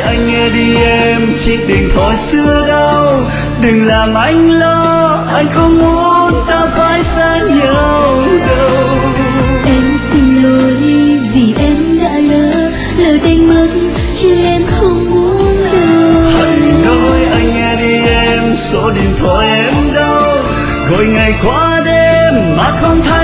anh nghe đi em, chiếc điện thoại xưa đâu, đừng làm anh lo, anh không muốn ta phải xa nhau đâu. Em xin lỗi vì em đã lỡ đánh mất, chứ em không muốn đâu. Hãy nói anh nghe đi em, số điện thoại em đâu, gọi ngày qua đêm mà không thấy